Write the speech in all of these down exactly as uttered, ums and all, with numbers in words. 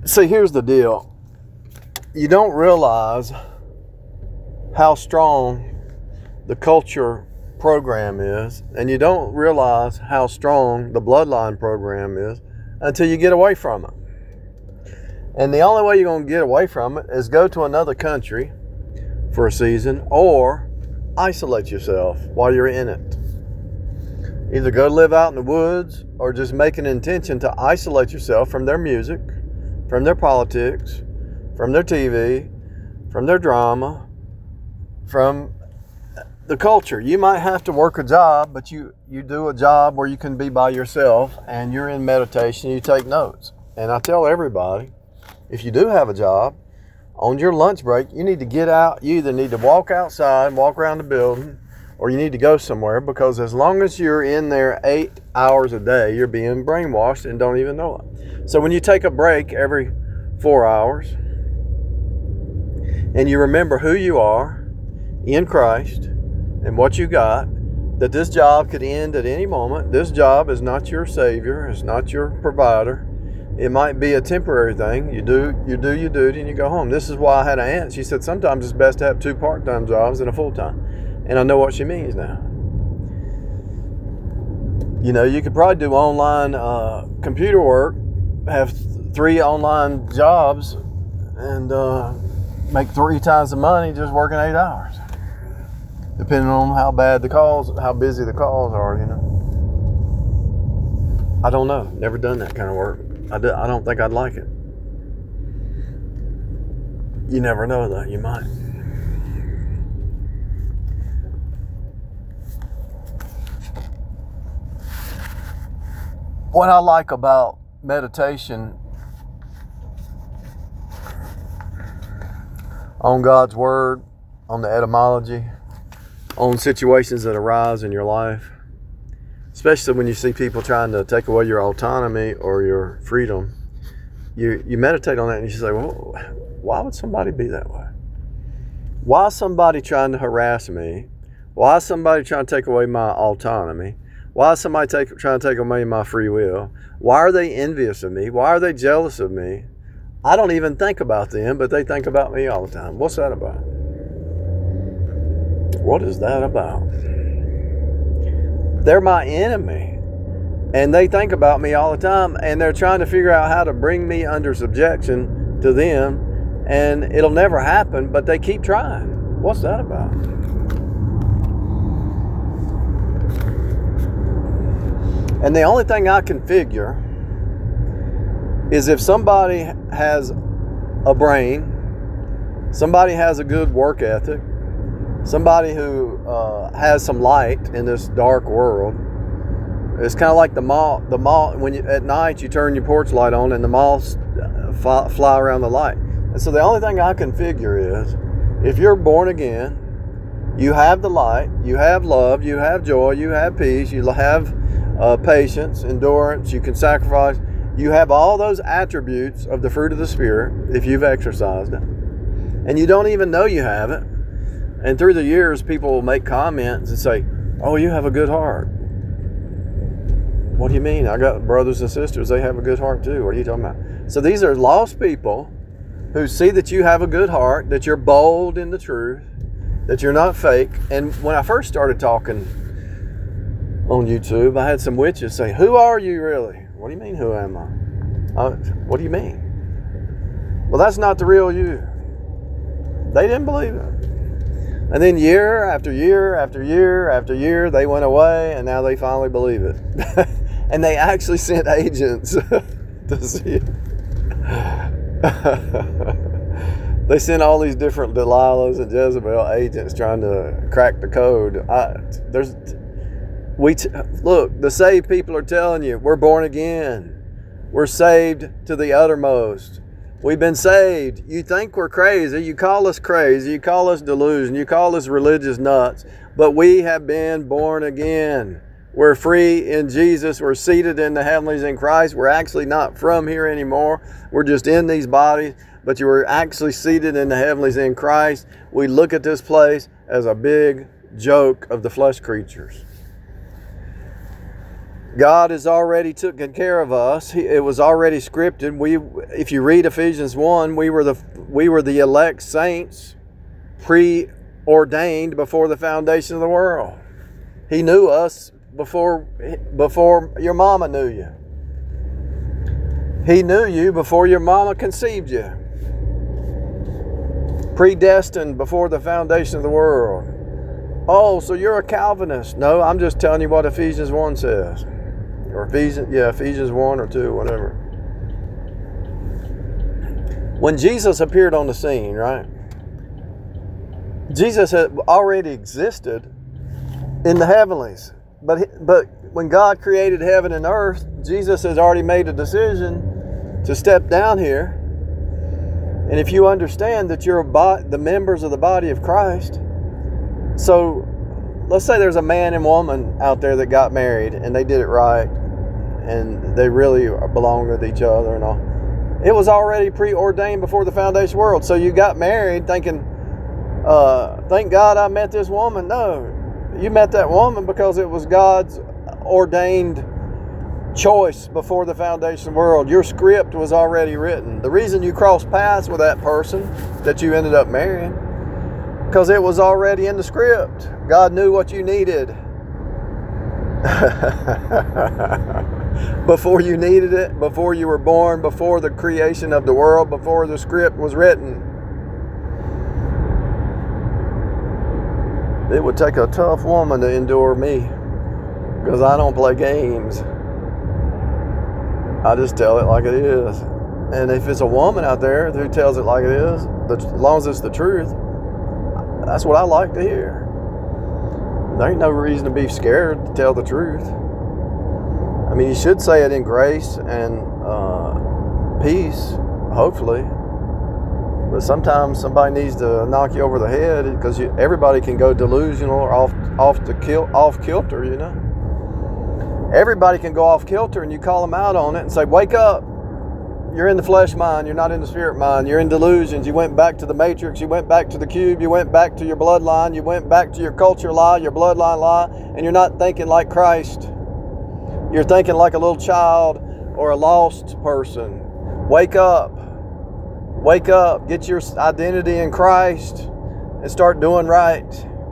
See, here's the deal. You don't realize how strong the culture program is, and you don't realize how strong the bloodline program is until you get away from it. And the only way you're going to get away from it is go to another country for a season or isolate yourself while you're in it. Either go live out in the woods or just make an intention to isolate yourself from their music, from their politics, from their T V, from their drama, from the culture. You might have to work a job, but you, you do a job where you can be by yourself and you're in meditation, you take notes. And I tell everybody, if you do have a job, on your lunch break, you need to get out. You either need to walk outside, walk around the building, or you need to go somewhere, because as long as you're in there eight hours a day, you're being brainwashed and don't even know it. So when you take a break every four hours and you remember who you are in Christ and what you got, that this job could end at any moment. This job is not your savior. It's not your provider. It might be a temporary thing. You do you do your duty and you go home. This is why I had an aunt. She said sometimes it's best to have two part-time jobs and a full-time. And I know what she means now. You know, you could probably do online uh, computer work, have th- three online jobs, and uh, make three times the money just working eight hours. Depending on how bad the calls, how busy the calls are, you know. I don't know. Never done that kind of work. I, do, I don't think I'd like it. You never know, though. You might. What I like about meditation on God's Word, on the etymology, on situations that arise in your life, especially when you see people trying to take away your autonomy or your freedom, you, you meditate on that and you say, well, why would somebody be that way? Why is somebody trying to harass me? Why is somebody trying to take away my autonomy? Why is somebody take, trying to take away my free will? Why are they envious of me? Why are they jealous of me? I don't even think about them, but they think about me all the time. What's that about? What is that about? They're my enemy, and they think about me all the time, and they're trying to figure out how to bring me under subjection to them, and it'll never happen, but they keep trying. What's that about? And the only thing I can figure is if somebody has a brain, somebody has a good work ethic, somebody who uh, has some light in this dark world. It's kind of like the moth. The moth. When you, at night you turn your porch light on, and the moths fly, fly around the light. And so the only thing I can figure is, if you're born again, you have the light, you have love, you have joy, you have peace, you have uh, patience, endurance. You can sacrifice. You have all those attributes of the fruit of the Spirit if you've exercised it, and you don't even know you have it. And through the years, people will make comments and say, oh, you have a good heart. What do you mean? I got brothers and sisters, they have a good heart too. What are you talking about? So these are lost people who see that you have a good heart, that you're bold in the truth, that you're not fake. And when I first started talking on YouTube, I had some witches say, who are you really? What do you mean, who am I? Uh, what do you mean? Well, that's not the real you. They didn't believe it. And then year after year after year after year, they went away, and now they finally believe it. And they actually sent agents to see it. They sent all these different Delilahs and Jezebel agents trying to crack the code. I, there's, we t- look, the saved people are telling you, we're born again. We're saved to the uttermost. We've been saved. You think we're crazy. You call us crazy. You call us delusion. You call us religious nuts. But we have been born again. We're free in Jesus. We're seated in the heavenlies in Christ. We're actually not from here anymore. We're just in these bodies. But you were actually seated in the heavenlies in Christ. We look at this place as a big joke of the flesh creatures. God has already taken care of us. He, it was already scripted. We, if you read Ephesians one, we were the we were the elect saints, preordained before the foundation of the world. He knew us before before your mama knew you. He knew you before your mama conceived you. Predestined before the foundation of the world. Oh, so you're a Calvinist? No, I'm just telling you what Ephesians one says. Or Ephesians, yeah, Ephesians one or two, whatever. When Jesus appeared on the scene, right? Jesus had already existed in the heavenlies. But, but when God created heaven and earth, Jesus has already made a decision to step down here. And if you understand that you're a bo- the members of the body of Christ, so let's say there's a man and woman out there that got married and they did it right and they really belong with each other and all. It was already preordained before the foundation of the world. So you got married thinking, uh, thank God I met this woman. No, you met that woman because it was God's ordained choice before the foundation of the world. Your script was already written. The reason you crossed paths with that person that you ended up marrying, because it was already in the script. God knew what you needed before you needed it, before you were born, before the creation of the world, before the script was written. It would take a tough woman to endure me, because I don't play games. I just tell it like it is. And if it's a woman out there who tells it like it is, as long as it's the truth, that's what I like to hear. There ain't no reason to be scared to tell the truth. I mean, you should say it in grace and uh, peace, hopefully. But sometimes somebody needs to knock you over the head, because you, everybody can go delusional or off off the kil, off kilter, you know. Everybody can go off kilter, and you call them out on it and say, "Wake up! You're in the flesh mind. You're not in the spirit mind. You're in delusions. You went back to the matrix. You went back to the cube. You went back to your bloodline. You went back to your culture lie, your bloodline lie, and you're not thinking like Christ. You're thinking like a little child or a lost person. Wake up. Wake up. Get your identity in Christ and start doing right."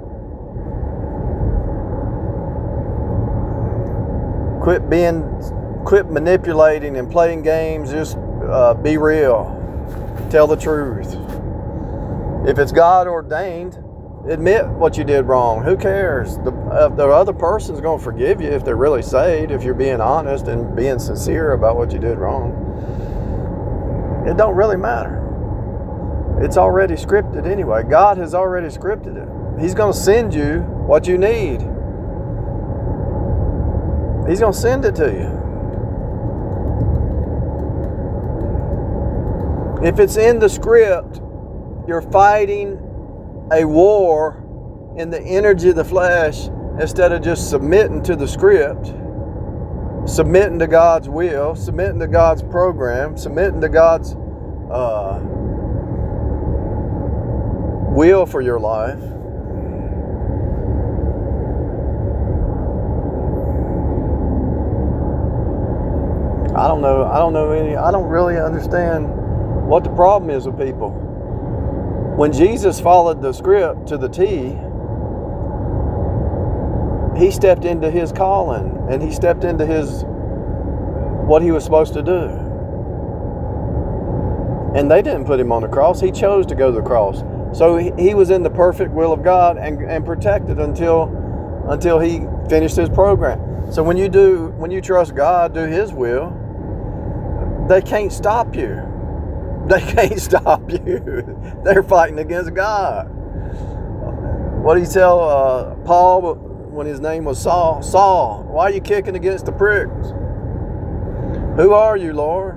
Quit being, quit manipulating and playing games. Just uh, be real. Tell the truth. If it's God ordained, admit what you did wrong. Who cares? The, uh, the other person's going to forgive you if they're really saved, if you're being honest and being sincere about what you did wrong. It don't really matter. It's already scripted anyway. God has already scripted it. He's going to send you what you need. He's going to send it to you. If it's in the script, you're fighting a war in the energy of the flesh instead of just submitting to the script, submitting to God's will, submitting to God's program, submitting to God's uh, will for your life. I don't know. I don't know any. I don't really understand what the problem is with people. When Jesus followed the script to the T, he stepped into his calling and he stepped into his what he was supposed to do. And they didn't put him on the cross. He chose to go to the cross. So he, he was in the perfect will of God and, and protected until until he finished his program. So when you do, when you trust God, do his will, they can't stop you. They can't stop you. They're fighting against God. What did he tell uh, Paul when his name was Saul? Saul, why are you kicking against the pricks? Who are you, Lord?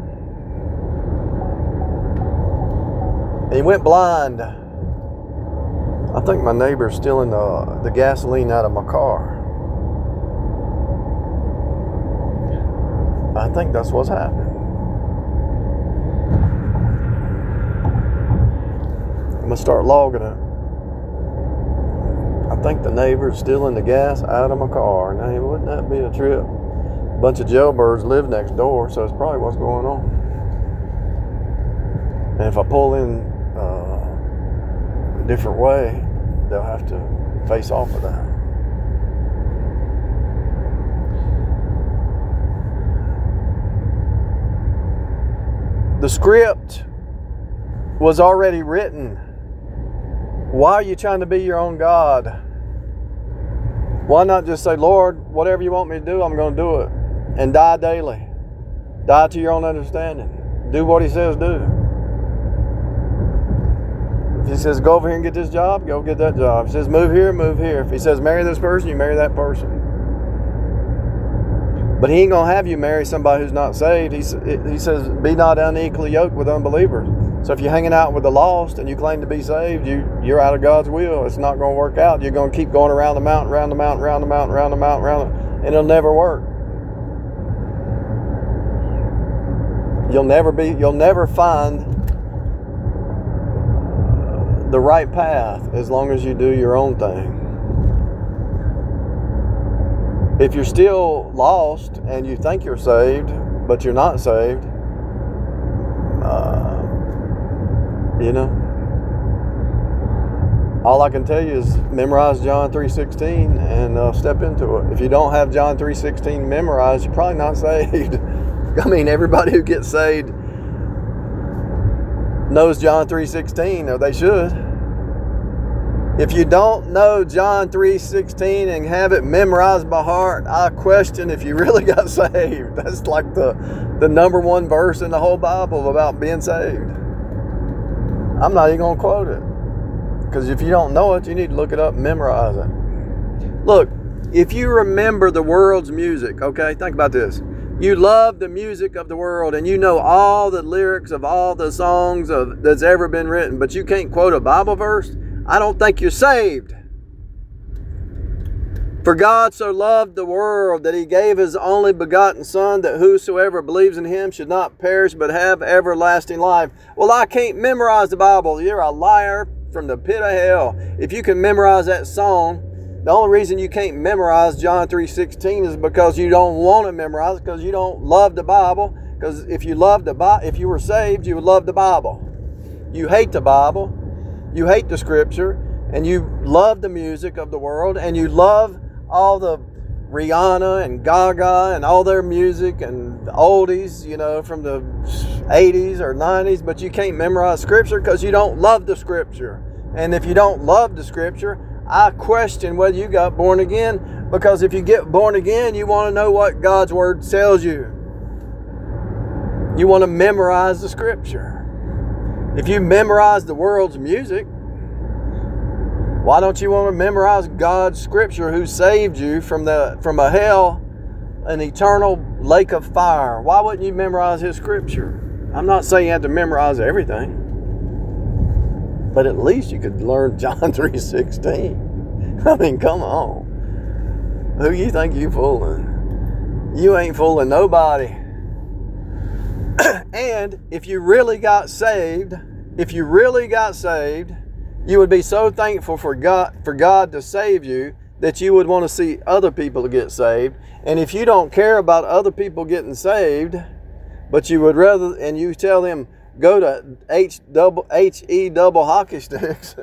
And he went blind. I think my neighbor's stealing the, the gasoline out of my car. I think that's what's happening. I'm going to start logging it. I think the neighbor's stealing the gas out of my car. Now, wouldn't that be a trip? bunch of jailbirds live next door, so it's probably what's going on. And if I pull in uh, a different way, they'll have to face off with that. The script was already written. Why are you trying to be your own God? Why not just say, Lord, whatever you want me to do, I'm going to do it. And die daily. Die to your own understanding. Do what he says do. If he says, go over here and get this job, go get that job. If he says, move here, move here. If he says, marry this person, you marry that person. But he ain't going to have you marry somebody who's not saved. He, he says, be not unequally yoked with unbelievers. So if you're hanging out with the lost and you claim to be saved, you, you're out of God's will. It's not going to work out. You're going to keep going around the mountain, around the mountain, around the mountain, around the mountain, around the mountain, and it'll never work. You'll never be, you'll never find the right path as long as you do your own thing. If you're still lost and you think you're saved, but you're not saved, uh, you know, all I can tell you is memorize John three sixteen and uh, step into it. If you don't have John three sixteen memorized, you're probably not saved. I mean, everybody who gets saved knows John three sixteen, or they should. If you don't know John three sixteen and have it memorized by heart, I question if you really got saved. That's like the, the number one verse in the whole Bible about being saved. I'm not even going to quote it. Because if you don't know it, you need to look it up and memorize it. Look, if you remember the world's music, okay, think about this. You love the music of the world and you know all the lyrics of all the songs of, that's ever been written, but you can't quote a Bible verse, I don't think you're saved. For God so loved the world that he gave his only begotten Son, that whosoever believes in him should not perish but have everlasting life. Well, I can't memorize the Bible. You're a liar from the pit of hell. If you can memorize that song, the only reason you can't memorize John three sixteen is because you don't want to memorize it, because you don't love the Bible. Because if you loved the Bible, if you were saved, you would love the Bible. You hate the Bible, you hate the Scripture, and you love the music of the world, and you love all the Rihanna and Gaga and all their music and oldies, you know, from the eighties or nineties, but you can't memorize Scripture because you don't love the Scripture. And if you don't love the Scripture, I question whether you got born again, because if you get born again, you want to know what God's Word tells you. You want to memorize the Scripture. If you memorize the world's music, why don't you want to memorize God's Scripture, who saved you from the from a hell, an eternal lake of fire? Why wouldn't you memorize his Scripture? I'm not saying you have to memorize everything, but at least you could learn John three sixteen. I mean, come on. Who you think you fooling? You ain't fooling nobody. And if you really got saved, if you really got saved, you would be so thankful for God, for God to save you, that you would want to see other people get saved. And if you don't care about other people getting saved, but you would rather, and you tell them, go to H double H E double hockey sticks.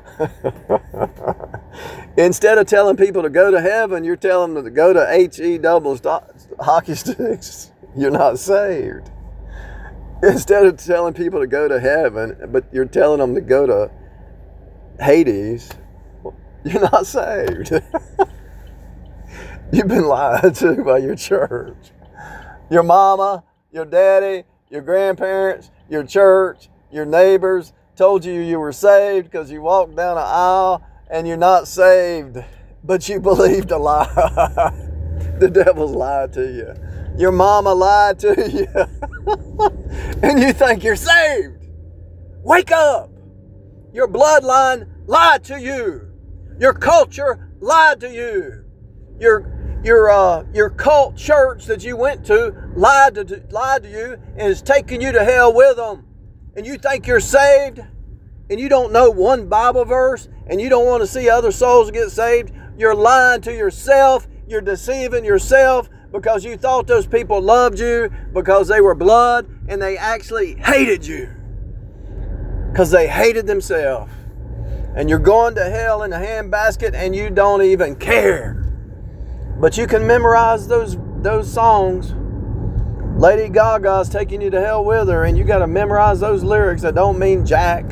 Instead of telling people to go to heaven, you're telling them to go to H E double hockey sticks. You're not saved. Instead of telling people to go to heaven, but you're telling them to go to Hades, you're not saved. You've been lied to by your church. Your mama, your daddy, your grandparents, your church, your neighbors told you you were saved because you walked down an aisle, and you're not saved, but you believed a lie. The devil's lied to you. Your mama lied to you. And you think you're saved. Wake up. Your bloodline lied to you. Your culture lied to you. Your your uh, your cult church that you went to lied to lied to you and is taking you to hell with them. And you think you're saved, and you don't know one Bible verse, and you don't want to see other souls get saved. You're lying to yourself. You're deceiving yourself, because you thought those people loved you because they were blood, and they actually hated you because they hated themselves. And you're going to hell in a handbasket and you don't even care. But you can memorize those those songs. Lady Gaga's taking you to hell with her, and you got to memorize those lyrics that don't mean jack.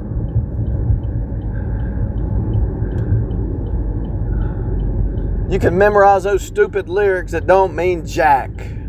You can memorize those stupid lyrics that don't mean jack.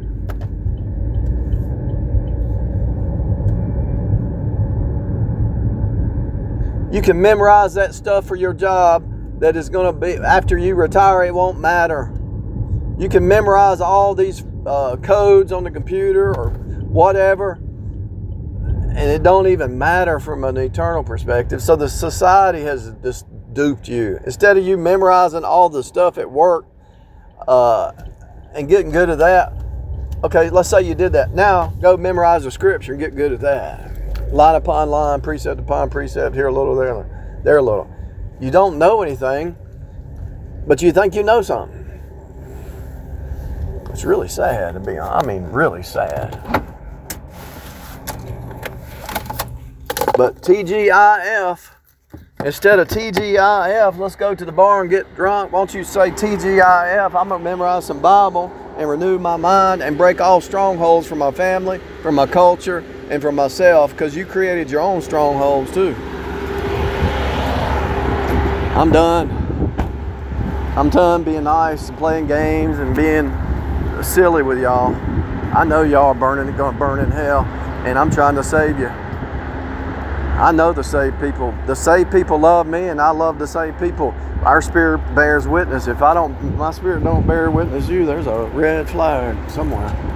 You can memorize that stuff for your job that is going to be, after you retire, it won't matter. You can memorize all these uh, codes on the computer or whatever, and it don't even matter from an eternal perspective. So the society has just duped you. Instead of you memorizing all the stuff at work uh, and getting good at that, okay, let's say you did that. Now go memorize the scripture and get good at that. Line upon line, precept upon precept, here a little, there, there a little. You don't know anything, but you think you know something. It's really sad to be honest. I mean, really sad. But T G I F, instead of T G I F, let's go to the bar and get drunk. Why don't you say T G I F? I'm going to memorize some Bible and renew my mind and break all strongholds from my family, from my culture, and from myself, because you created your own strongholds too. I'm done. I'm done being nice and playing games and being silly with y'all. I know y'all are burning, going to burn in hell, and I'm trying to save you. I know the saved people. The saved people love me, and I love the saved people. Our spirit bears witness. If I don't, my spirit don't bear witness you, there's a red flag somewhere.